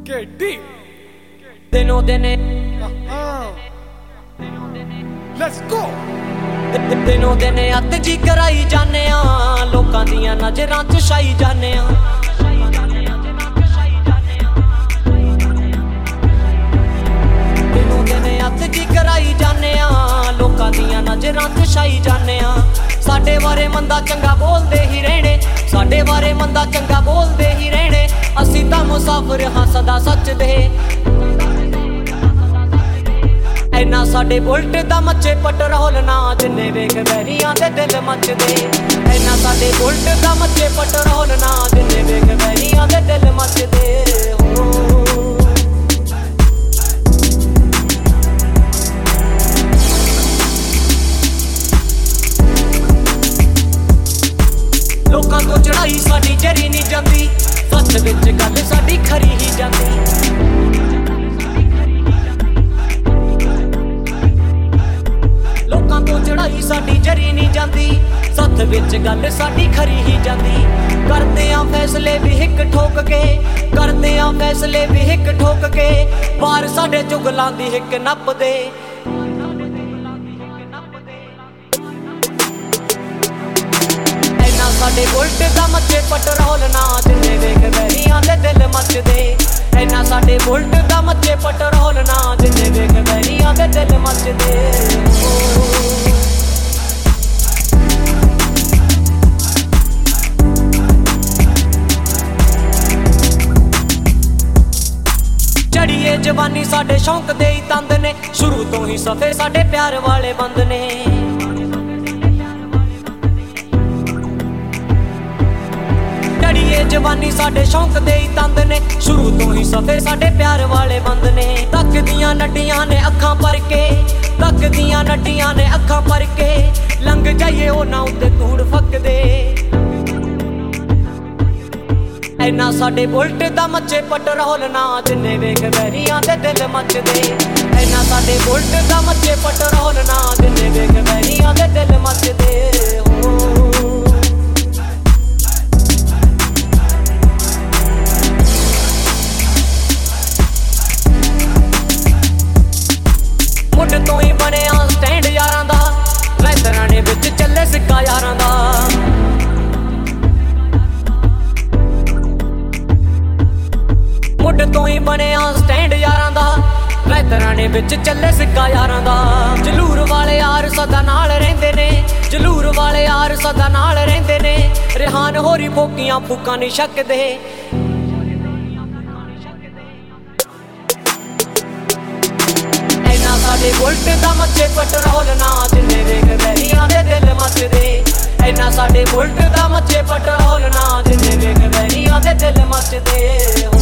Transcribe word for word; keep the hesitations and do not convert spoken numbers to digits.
Get deep. ਦਿਨੋਂ ਦਿਨੇ Uh-huh. Let's go. ਦਿਨੋਂ ਦਿਨੇ ਅੱਤ ਜੀ ਕਰਾਈ ਜਾਨੇ ਆ, ਲੋਕਾਂ ਦੀਆਂ ਨਜ਼ਰਾਂ 'ਚ ਛਾਈ ਜਾਨੇ ਆ। ਦਿਨੋਂ ਦਿਨੇ ਅੱਤ ਜੀ ਕਰਾਈ ਜਾਨੇ ਆ, ਲੋਕਾਂ ਦੀਆਂ ਨਜ਼ਰਾਂ 'ਚ ਛਾਈ ਜਾਨੇ ਆ। ਸਾਡੇ ਬਾਰੇ ਮੰਦਾ ਚੰਗਾ ਬੋਲਦੇ ਹੀ ਰਹਿਣੇ, ਸਾਡੇ ਬਾਰੇ ਮੰਦਾ ਚੰਗਾ ਬੋਲਦੇ ਹੀ ਰਹਿਣੇ। ਅਸੀਂ ਤਾਂ ਮੁਸਾਫਿਰ ਹਾਂ ਸਦਾ ਸੱਚ ਦੇ। ਐਨਾ ਸਾਡੇ ਬੁਲਟ ਦਾ ਮੱਚੇ ਪੈਟਰੋਲ ਨਾ, ਜਿੰਨੇ ਵੇਖ ਵੈਰੀਆਂ ਦੇ ਦਿਲ ਮੱਚਦੇ। ਐਨਾ ਸਾਡੇ ਬੁਲਟ ਦਾ ਮੱਚੇ ਪੈਟਰੋਲ ਨਾ, ਜਿੰਨੇ ਵੇਖ ਵੈਰੀਆਂ ਦੇ ਦਿਲ ਮੱਚਦੇ। ਲੋਕਾਂ ਤੋਂ ਚੜਾਈ ਸਾਡੀ ਜਰੀ ਨਹੀਂ ਜਾਂਦੀ, ਸੱਚ ਵਿੱਚ ਗੱਲ ਸਾਡੀ ਖਰੀ ਹੀ ਜਾਂਦੀ। ਲੋਕਾਂ ਤੋਂ ਚੜਾਈ ਸਾਡੀ ਜਰੀ ਨਹੀਂ ਜਾਂਦੀ, ਸੱਚ ਵਿੱਚ ਗੱਲ ਸਾਡੀ ਖਰੀ ਹੀ ਜਾਂਦੀ। ਕਰਦੇ ਆ ਫੈਸਲੇ ਵੀ ਹਿੱਕ ਠੋਕ ਕੇ, ਕਰਦੇ ਆ ਫੈਸਲੇ ਵੀ ਹਿੱਕ ਠੋਕ ਕੇ। ਬਾਹਰ ਸਾਡੇ ਚੁਗਲਾਂ ਦੀ ਹਿੱਕ ਨੱਪਦੇ। ਐਨਾ ਸਾਡੇ ਬੁਲਟ ਦਾ ਮੱਚੇ ਪੈਟਰੋਲ ਨਾ, ਜਿੰਨੇ ਵੇਖ ਵੈਰੀਆਂ ਦੇ ਦਿਲ ਮੱਚਦੇ। ਐਨਾ ਸਾਡੇ ਬੁਲਟ ਦਾ ਮੱਚੇ ਪੈਟਰੋਲ ਨਾ, ਜਿੰਨੇ ਵੇਖ ਵੈਰੀਆਂ ਦੇ ਦਿਲ ਮੱਚਦੇ। ਚੜੀਏ ਜਵਾਨੀ ਸਾਡੇ ਸ਼ੌਂਕ ਦੇ ਹੀ ਤੰਦ ਨੇ, ਸ਼ੁਰੂ ਤੋਂ ਹੀ ਸਫੇ ਸਾਡੇ ਪਿਆਰ ਵਾਲੇ ਬੰਦ ਨੇ। ਚੜੀਏ ਜਵਾਨੀ ਸਾਡੇ ਸ਼ੌਂਕ ਦੇ ਹੀ ਤੰਦ ਨੇ, ਸ਼ੁਰੂ ਤੋਂ ਹੀ ਸਫੇ ਸਾਡੇ ਪਿਆਰ ਵਾਲੇ ਬੰਦ ਨੇ। ਤੱਕਦੀਆਂ ਨੱਡੀਆਂ ਨੇ ਅੱਖਾਂ ਭਰ ਕੇ, ਤੱਕਦੀਆਂ ਨੱਡੀਆਂ ਨੇ ਅੱਖਾਂ ਭਰ ਕੇ। ਲੰਘ ਜਾਈਏ ਉਹਨਾਂ ਉੱਤੇ ਧੂੜ ਫੱਕਦੇ। ਐਨਾ ਸਾਡੇ ਬੁਲਟ ਦਾ ਮੱਚੇ ਪੈਟਰੋਲ ਨਾ, ਜਿੰਨੇ ਵੇਖ ਵੈਰੀਆਂ ਦੇ ਦਿਲ ਮੱਚਦੇ। ਐਨਾ ਸਾਡੇ ਬੁਲਟ ਦਾ ਮੱਚੇ ਪੈਟਰੋਲ ਨਾ, ਜਿੰਨੇ ਵੇਖ ਵੈਰੀਆਂ ਦੇ ਦਿਲ ਮੱਚਦੇ। ਮੁੱਢ ਤੋਂ ਹੀ ਬਣਿਆ ਸਟੈਂਡ ਯਾਰਾਂ ਦਾ, ਲੈਦਰਾਂ ਨੇ ਵਿੱਚ ਚੱਲੇ ਸਿੱਕਾ ਯਾਰਾਂ ਦਾ। ਮੁੱਢ ਤੋਂ ਹੀ ਬਣਿਆ ਸਟੈਂਡ ਯਾਰਾਂ ਦਾ, ਲੈਦਰਾਂ ਨੇ ਵਿੱਚ ਚੱਲੇ ਸਿੱਕਾ ਯਾਰਾਂ ਦਾ। ਜਲੂਰ ਵਾਲੇ ਯਾਰ ਸਦਾ ਨਾਲ ਰਹਿੰਦੇ ਨੇ, ਜਲੂਰ ਵਾਲੇ ਯਾਰ ਸਦਾ ਨਾਲ ਰਹਿੰਦੇ ਨੇ। ਰਿਹਾਨ ਹੋਰੀ ਫੋਕੀਆਂ ਫੂਕਾਂ ਨਹੀਂ ਛੱਕਦੇ। ਐਨਾ ਸਾਡੇ ਬੁਲਟ ਦਾ ਮੱਚੇ ਪੈਟਰੋਲ ਨਾ, ਜਿੰਨੇ ਵੇਖ ਵੈਰੀਆਂ ਦੇ ਦਿਲ ਮੱਚਦੇ। ਐਨਾ ਸਾਡੇ ਬੁਲਟ ਦਾ ਮੱਚੇ ਪੈਟਰੋਲ ਨਾ, ਜਿੰਨੇ ਵੇਖ ਵੈਰੀਆਂ ਦੇ ਦਿਲ ਮੱਚਦੇ।